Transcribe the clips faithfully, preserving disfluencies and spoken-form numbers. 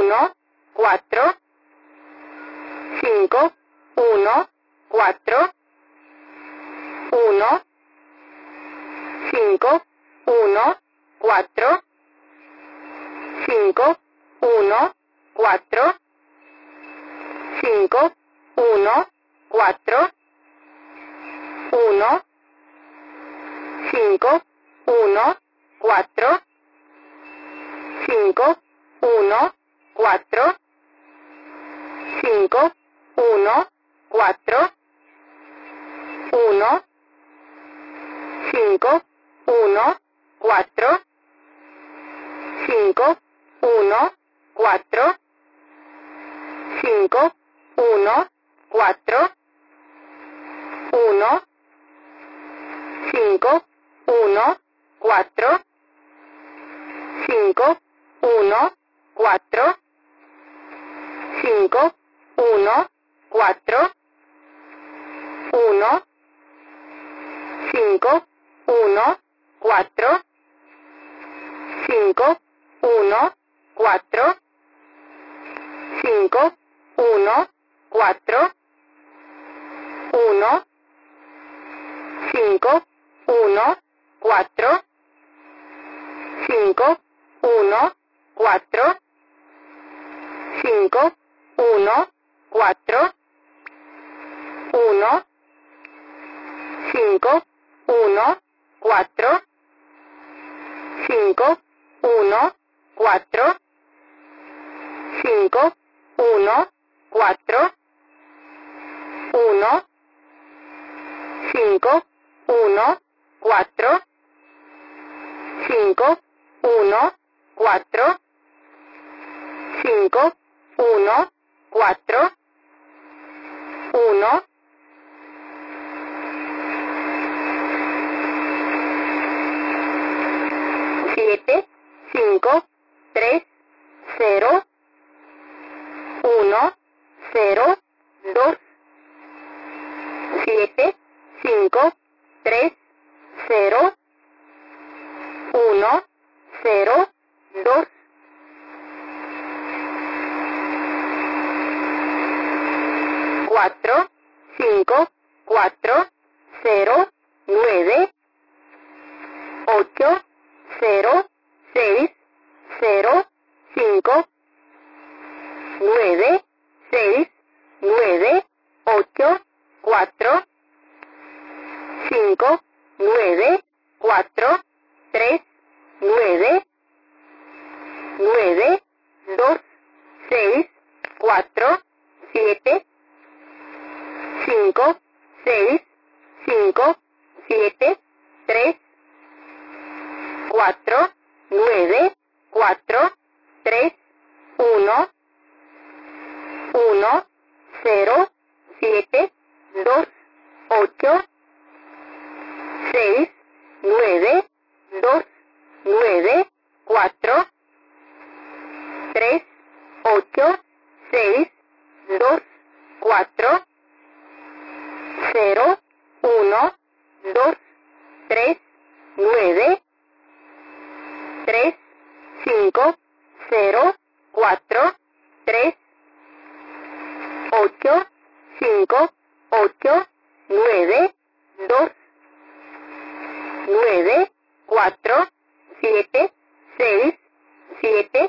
uno, cuatro, cinco, uno, cuatro, uno, cinco, uno, cuatro, cinco, uno, cuatro, cinco, uno, cuatro, uno, cinco, uno, cuatro, cinco, uno, cuatro, cinco, uno, cuatro, uno, cinco, uno, cuatro, cinco, uno, cuatro, cinco, uno, cuatro, uno, cinco, uno, cuatro, cinco, uno, cuatro, cinco, uno, cuatro, uno, cinco, uno, cuatro, cinco, uno, cuatro, cinco, uno, cuatro, uno, cinco, uno, cuatro, cinco, uno, cuatro, cinco, uno, cuatro, uno, cinco, uno, cuatro, cinco, uno, cuatro, cinco, uno, cuatro, uno, cinco, uno, cuatro, cinco, uno, cuatro, cinco, uno, cuatro, uno, siete, cinco, tres, cero, uno, cero, dos, siete, cinco, tres, cero, uno, cero, dos, cuatro, cinco, cuatro, cero, nueve, ocho, cero, seis, cero, cinco, nueve, seis, nueve, ocho, cuatro, cinco, nueve, cuatro, tres, nueve, nueve, dos, seis, cuatro, siete, cinco, seis, cinco, siete, tres, cuatro, nueve, cuatro, tres, uno, uno, cero, siete, dos, ocho, seis, nueve, dos, nueve, cuatro, tres, ocho, seis, dos, cuatro, cero, uno, dos, tres, nueve, tres, cinco, cero, cuatro, tres, ocho, cinco, ocho, nueve, dos, nueve, cuatro, siete, seis, siete,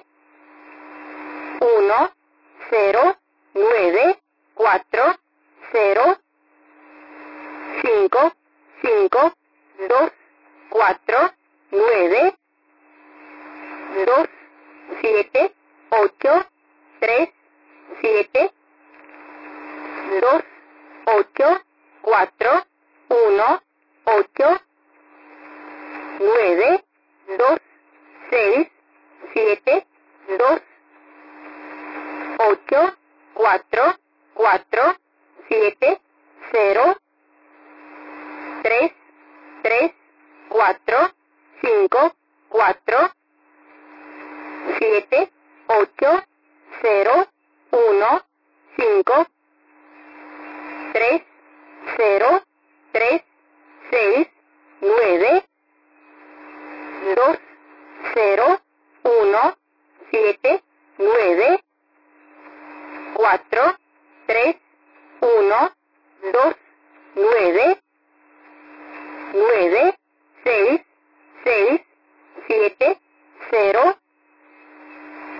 uno, cero, nueve, cuatro, cero, cinco, cinco, dos, cuatro, nueve, dos, siete, ocho, tres, siete, dos, ocho, cuatro, uno, ocho, nueve, dos, seis, siete, dos, ocho, cuatro, cuatro, siete, cero, tres, tres, cuatro, cinco, cuatro, siete, ocho, cero, uno, cinco, tres, cero, tres, seis, nueve, dos, cero, uno, siete, nueve,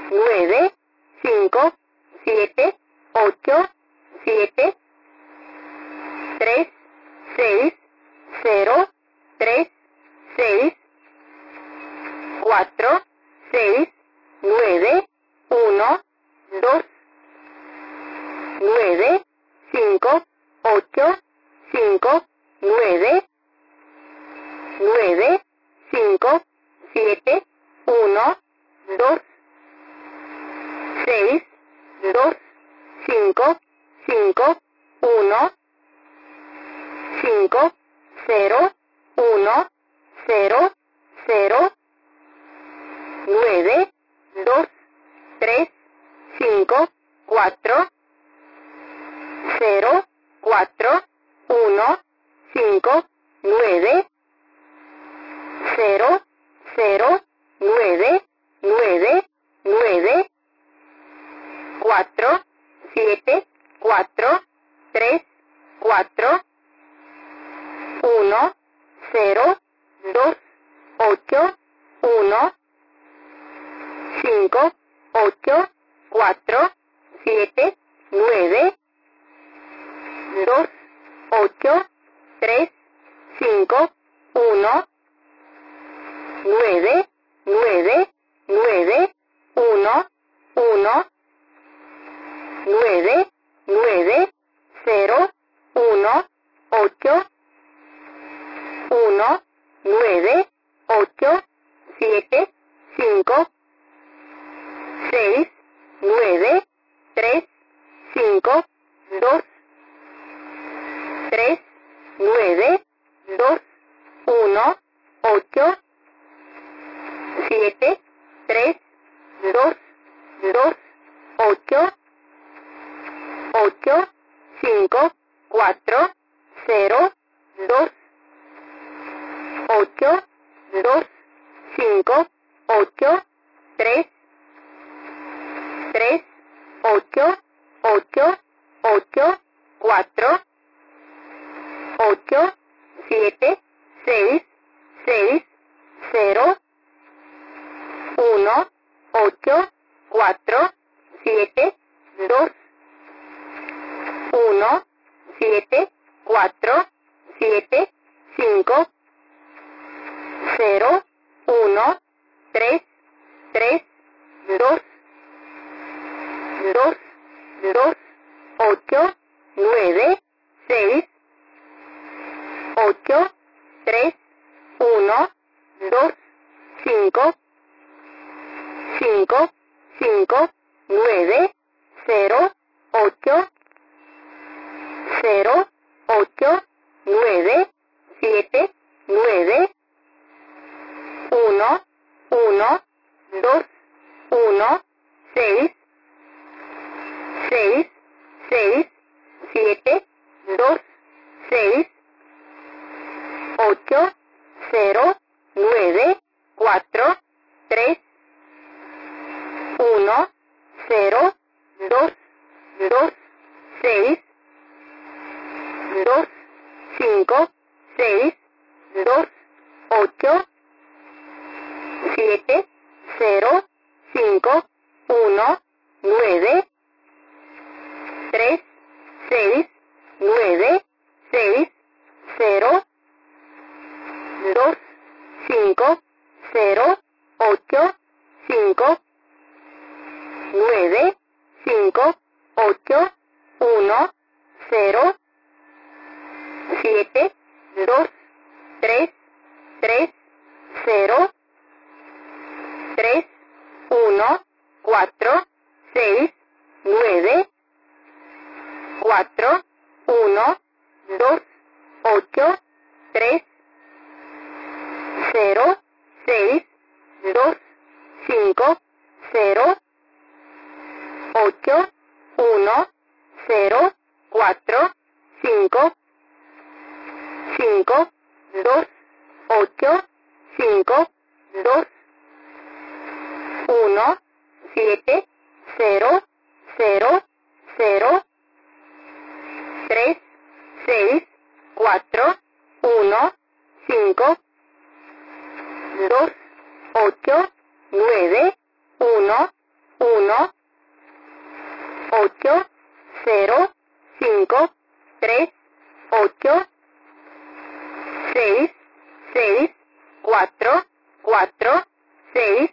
nueve, cinco, siete, ocho, siete, tres, seis, cero, tres, seis, cuatro, seis, nueve, uno, dos, nueve, cinco, ocho, cinco, nueve, nueve, cinco, siete, uno, dos, seis, dos, cinco, cinco, uno, cinco, cero, uno, cero, cero, nueve, dos, tres, cinco, cuatro, cero, cuatro, uno, cinco, nueve, cero, cero, nueve, nueve, nueve, cuatro, siete, cuatro, tres, cuatro, uno, cero, dos, ocho, uno, cinco, ocho, cuatro, siete, nueve, dos, ocho, tres, cinco, uno, nueve, nueve, nueve, uno, uno, nueve, nueve, cero, uno, ocho, uno, nueve, ocho, siete, cinco, seis, nueve, tres, cinco, dos, tres, nueve, dos, uno, ocho, siete, tres, dos, dos, ocho, ocho, cinco, cuatro, cero, dos, ocho, dos, cinco, ocho, tres, tres, ocho, ocho, ocho, cuatro, ocho, siete, seis, seis, cero, uno, ocho, cuatro, siete, dos, uno, siete, cuatro, siete, cinco, cero, uno, tres, tres, dos, dos, dos, ocho, nueve, seis, ocho, tres, uno, dos, cinco, cinco, cinco, nueve, cero, ocho, cero, ocho, nueve, siete, nueve, uno, uno, dos, uno, seis, seis, seis, siete, dos, seis, ocho, cero, nueve, cuatro, tres, uno, cero, dos, dos, seis, dos, cinco, seis, dos, ocho, siete, cero, cinco, uno, nueve, tres, seis, nueve, seis, cero, dos, cinco, cero, ocho, cinco, nueve, cinco, ocho, uno, cero, siete, dos, tres, tres, cero, tres, uno, cuatro, seis, nueve, cuatro, uno, dos, ocho, tres, cero, seis, dos, cinco, cero, ocho, uno, cero, cuatro, cinco, cinco, dos, ocho, cinco, dos, uno, siete, cero, cero, cero, tres, seis, cuatro, uno, cinco, dos, ocho, nueve, uno, uno, ocho, cero, cinco, tres, ocho, seis, seis, cuatro, cuatro, seis,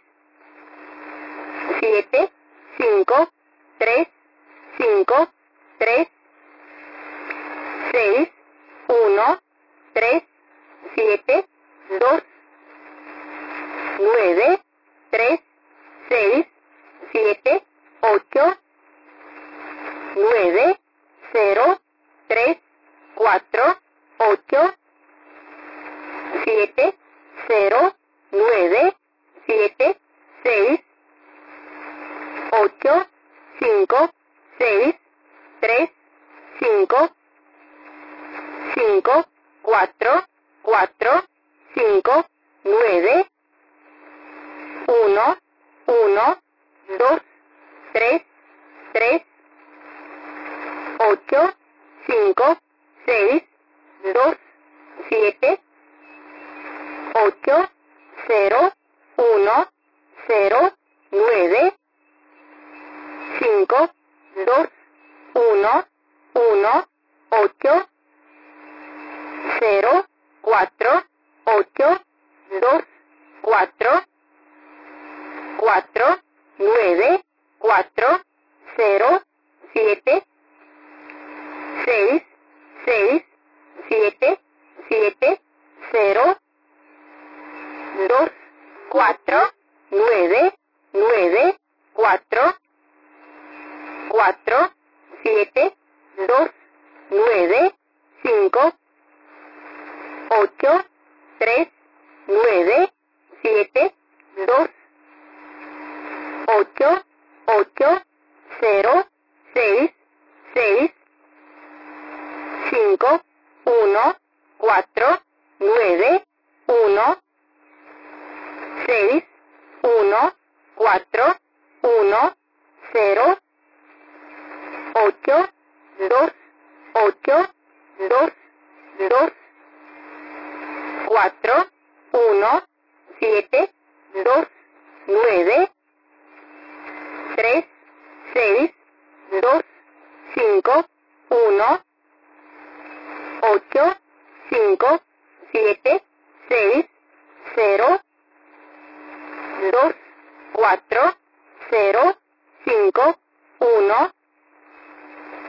siete, cinco, tres, cinco, tres, seis, uno, tres, siete, dos, nueve, tres, seis, siete, ocho, nueve, cero, tres, cuatro, ocho, siete, cero, nueve, siete, seis, ocho, cinco, seis, tres, cinco, cinco, cuatro, cuatro, cinco, nueve, uno, uno, dos, tres, tres, ocho, cinco, seis, dos, siete, ocho, cero, uno, cero, nueve, cinco, dos, uno, uno, ocho, cero, cuatro, ocho, dos, cuatro, cuatro, nueve, cuatro, cero, siete, seis, seis, siete, siete, cero, dos, cuatro, nueve, nueve, cuatro, cuatro, siete, dos, nueve, cinco, ocho, tres, nueve, siete, dos, ocho, ocho, cero, seis, seis, cinco, uno, cuatro, nueve, uno, seis, uno, cuatro, uno, cero, ocho, dos, ocho, dos, dos, cuatro, uno, siete, dos, nueve, tres, seis, dos, cinco, uno, ocho, cinco, siete, seis, cero, dos, cuatro, cero, cinco, uno,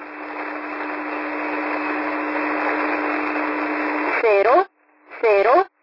cero, cero,